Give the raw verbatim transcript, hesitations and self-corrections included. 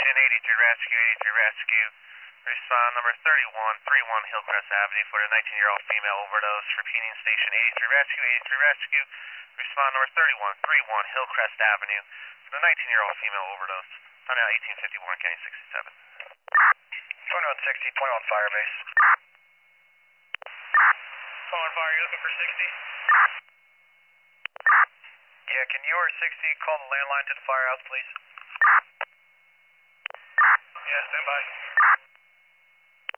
Agent eighty-three Rescue, eighty-three Rescue. Respond number thirty-one, thirty-one Hillcrest Avenue for a nineteen-year-old female overdose. Repeating station eighty-three Rescue, eighty-three Rescue. Respond number thirty-one, thirty-one Hillcrest Avenue for a nineteen-year-old female overdose. On out eighteen fifty-one, County sixty-seven. twenty-one sixty, twenty-one Firebase. twenty-one Fire, you looking for sixty? Yeah, can you or sixty call the landline to the firehouse, please? Yeah, stand by.